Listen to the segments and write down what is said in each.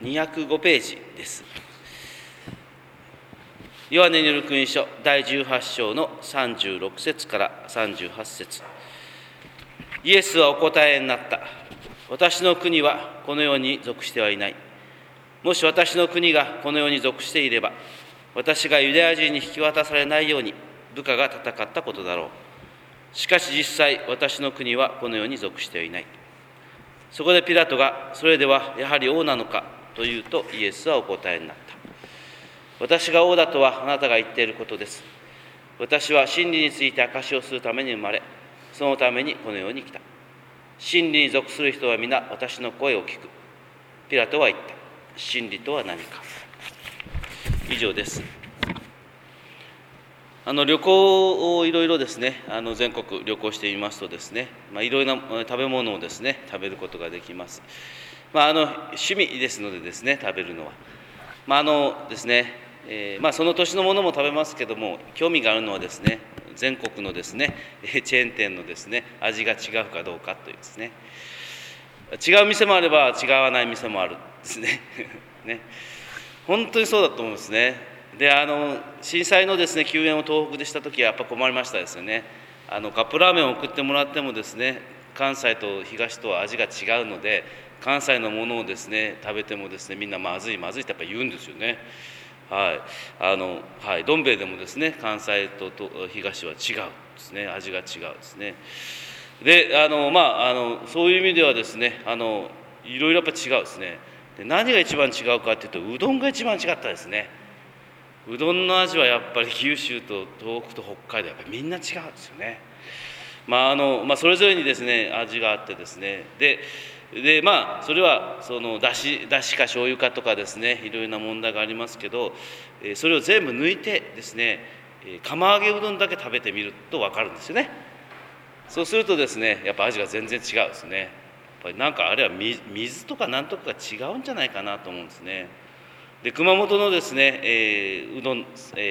205ページです。ヨハネによる福音書第18章の36節から38節。イエスはお答えになった。私の国はこの世に属してはいない。もし私の国がこの世に属していれば、私がユダヤ人に引き渡されないように部下が戦ったことだろう。しかし実際、私の国はこの世に属していない。そこでピラトが、それではやはり王なのかと言うと、イエスはお答えになった。私が王だとはあなたが言っていることです。私は真理について証しをするために生まれ、そのためにこの世に来た。真理に属する人は皆私の声を聞く。ピラトは言った。真理とは何か。以上です。旅行をいろいろですね、全国旅行してみますとですね、いろいろな食べ物をですね、食べることができます。趣味ですのでですね、食べるのは。ですね、その年のものも食べますけども、興味があるのはですね、全国のですね、チェーン店のですね、味が違うかどうかというですね、違う店もあれば違わない店もあるんですね。ね、本当にそうだと思うんですね。で、震災のですね、救援を東北でしたときはやっぱ困りましたですよね。カップラーメンを送ってもらってもですね、関西と東とは味が違うので、関西のものをですね、食べてもですね、みんなまずいまずいってやっぱり言うんですよね。どん兵衛でもですね、関西と東は違うですね、味が違うですね。で、そういう意味ではですね、いろいろやっぱ違うですね。で、何が一番違うかというと、うどんが一番違ったですね。うどんの味はやっぱり九州と東北と北海道やっぱりみんな違うんですよね。それぞれにですね味があってですね、でそれはそのだしか醤油かとかですね、いろいろな問題がありますけど、それを全部抜いてですね、釜揚げうどんだけ食べてみると分かるんですよね。そうするとですね、やっぱ味が全然違うんですね。やっぱりなんかあれは水とか何とかが違うんじゃないかなと思うんですね。で、熊本のですね、うどん、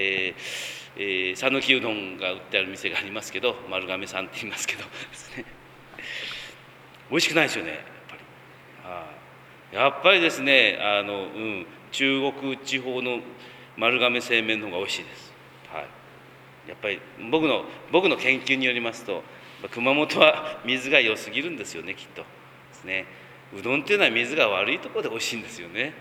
讃岐うどんが売ってある店がありますけど、丸亀さんって言いますけどですね、美味しくないですよね、やっぱりですね、中国地方の丸亀製麺の方が美味しいです。やっぱり僕の研究によりますと、熊本は水が良すぎるんですよね、きっとですね。うどんっていうのは水が悪いところで美味しいんですよね。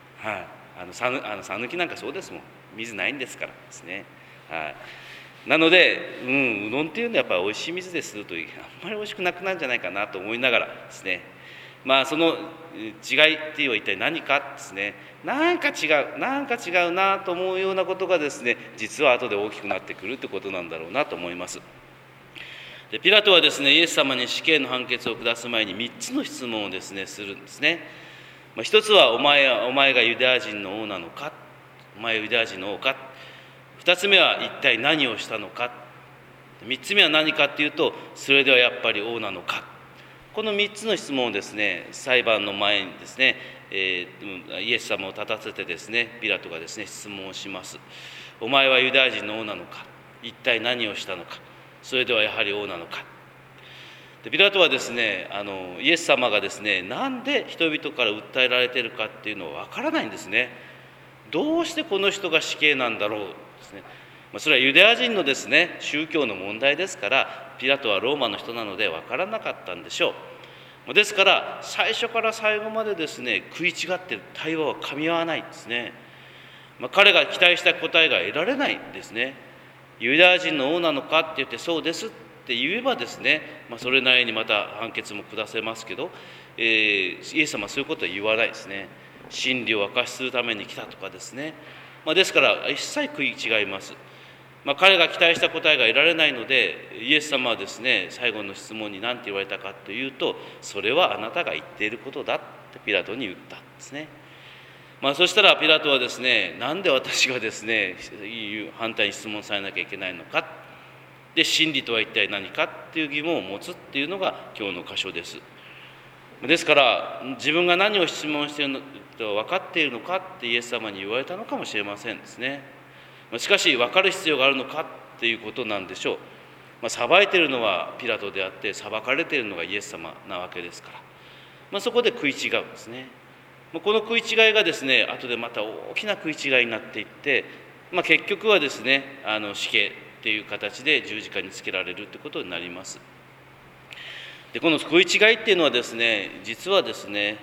讃岐なんかそうですもん、水ないんですからですね。なので、うどんっていうのはやっぱり美味しい水でするとあんまり美味しくなくなるんじゃないかなと思いながらですね、その違いっていうのは一体何かですね、なんか違うなと思うようなことがですね、実は後で大きくなってくるということなんだろうなと思います。で、ピラトはですね、イエス様に死刑の判決を下す前に3つの質問をですねするんですね。一つはお前がユダヤ人の王なのか、お前はユダヤ人の王か。二つ目は一体何をしたのか。三つ目は何かというと、それではやっぱり王なのか。この三つの質問をですね、裁判の前にですね、イエス様を立たせてですね、ピラトがですね質問をします。お前はユダヤ人の王なのか、一体何をしたのか、それではやはり王なのか。で、ピラトはですね、イエス様がですね、なんで人々から訴えられているかっていうのは分からないんですね。どうしてこの人が死刑なんだろうですね。それはユダヤ人のですね宗教の問題ですから、ピラトはローマの人なので分からなかったんでしょう。ですから最初から最後までですね食い違っている、対話は噛み合わないんですね。彼が期待した答えが得られないんですね。ユダヤ人の王なのかって言って、そうですって言えばですね、それなりにまた判決も下せますけど、イエス様はそういうことは言わないですね。真理を明かしするために来たとかですね、ですから一切食い違います。彼が期待した答えが得られないので、イエス様はですね最後の質問に何て言われたかというと、それはあなたが言っていることだってピラトに言ったんですね。そしたらピラトはですね、なんで私がですね反対に質問されなきゃいけないのか、で真理とは一体何かっていう疑問を持つっていうのが今日の箇所です。ですから自分が何を質問しているのと分かっているのかってイエス様に言われたのかもしれませんですね。しかし分かる必要があるのかっていうことなんでしょう。裁いているのはピラトであって、裁かれているのがイエス様なわけですから、そこで食い違うんですね。 この食い違いがですね、後でまた大きな食い違いになっていって、結局はですね、死刑っていう形で十字架につけられるということになります。でこの食い違いっていうのはですね、実はですね、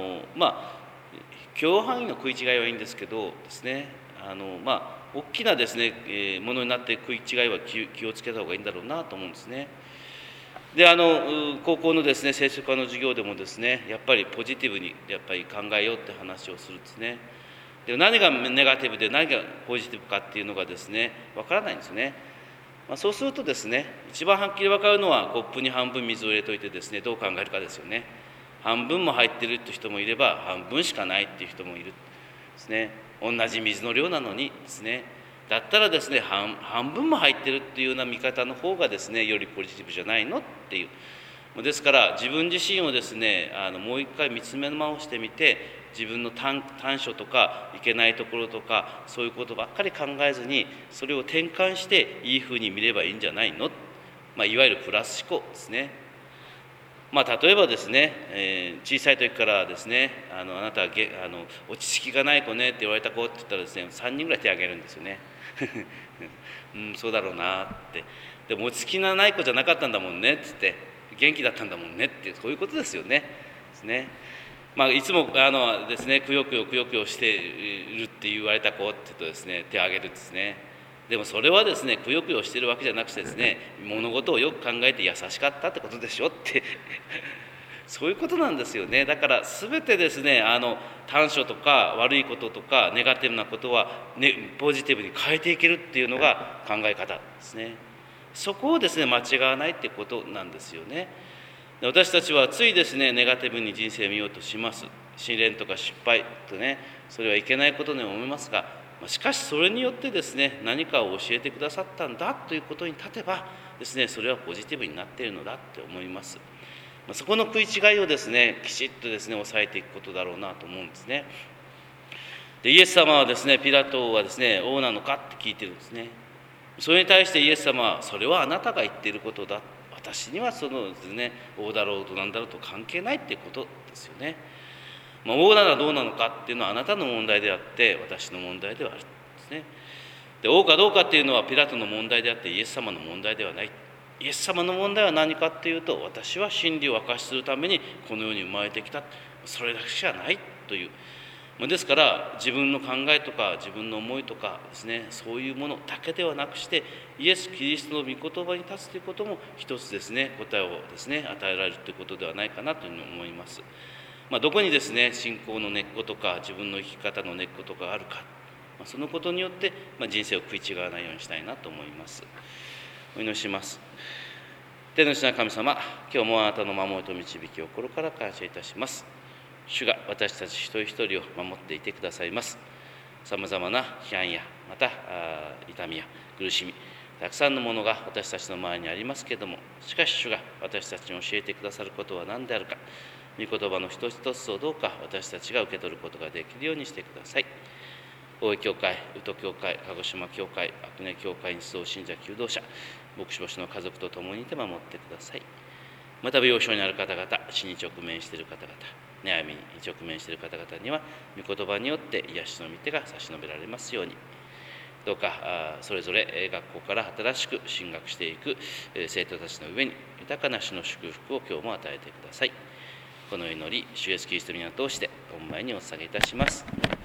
許容範囲の食い違いはいいんですけどですね、大きなですね、ものになって食い違いは気をつけた方がいいんだろうなと思うんですね。で高校のですね聖書科の授業でもですね、やっぱりポジティブにやっぱり考えようって話をするんですね。で何がネガティブで何がポジティブかっていうのがですねわからないんですね。そうするとですね、一番はっきり分かるのはコップに半分水を入れといてですね、どう考えるかですよね。半分も入ってるって人もいれば、半分しかないっていう人もいるですね。同じ水の量なのにですね、だったらですね、半分も入ってるっていうような見方の方がですね、よりポジティブじゃないのっていう。ですから自分自身をですね、もう一回見つめ直してみて、自分の短所とかいけないところとかそういうことばっかり考えずに、それを転換していいふうに見ればいいんじゃないの、いわゆるプラス思考ですね。例えばですね、小さい時からですね、あなたは落ち着きがない子ねって言われた子って言ったらですね、3人ぐらい手を挙げるんですよね。そうだろうなって。でも落ち着きがない子じゃなかったんだもんねって言って、元気だったんだもんねっていう、そういうことですよね。ですね。いつもですね、くよくよしているって言われた子って言うとですね、手を挙げるんですね。でもそれはですね、くよくよしてるわけじゃなくてですね、物事をよく考えて優しかったってことでしょってそういうことなんですよね。だから全てですね、短所とか悪いこととかネガティブなことは、ポジティブに変えていけるっていうのが考え方ですね。そこをですね、間違わないってことなんですよね。私たちはついですね、ネガティブに人生を見ようとします。試練とか失敗とね、それはいけないことに思いますが、しかしそれによってですね、何かを教えてくださったんだということに立てばですね、それはポジティブになっているのだって思います。そこの食い違いをですね、きちっとですね、抑えていくことだろうなと思うんですね。でイエス様はですね、ピラトはですね、王なのかって聞いてるんですね。それに対してイエス様は、それはあなたが言っていることだ、私にはそのですね、王だろうとなんだろうと関係ないっていうことですよね。王ならどうなのかっていうのはあなたの問題であって私の問題ではあるんですね。で王かどうかっていうのはピラトの問題であってイエス様の問題ではない。イエス様の問題は何かっていうと、私は真理を明かしするためにこの世に生まれてきた、それだけしかないという。ですから自分の考えとか自分の思いとかですね、そういうものだけではなくしてイエス・キリストの御言葉に立つということも一つですね、答えをですね与えられるということではないかなというふうに思います。どこにですね、信仰の根っことか自分の生き方の根っことがあるか、そのことによって、人生を食い違わないようにしたいなと思います。お祈りします。天の父なる神様、今日もあなたの守りと導きを心から感謝いたします。主が私たち一人一人を守っていてくださいます。さまざまな批判やまた痛みや苦しみ、たくさんのものが私たちの周りにありますけれども、しかし主が私たちに教えてくださることは何であるか、御言葉の一つ一つをどうか私たちが受け取ることができるようにしてください。大井教会、宇都教会、鹿児島教会、阿久根教会に集う信者求道者、牧師牧師の家族と共にいて守ってください。また病床にある方々、死に直面している方々、悩みに直面している方々には御言葉によって癒しの御手が差し伸べられますように。どうかそれぞれ学校から新しく進学していく生徒たちの上に豊かな主の祝福を今日も与えてください。この祈り、主イエスキリストの皆を通して御前にお捧げいたします。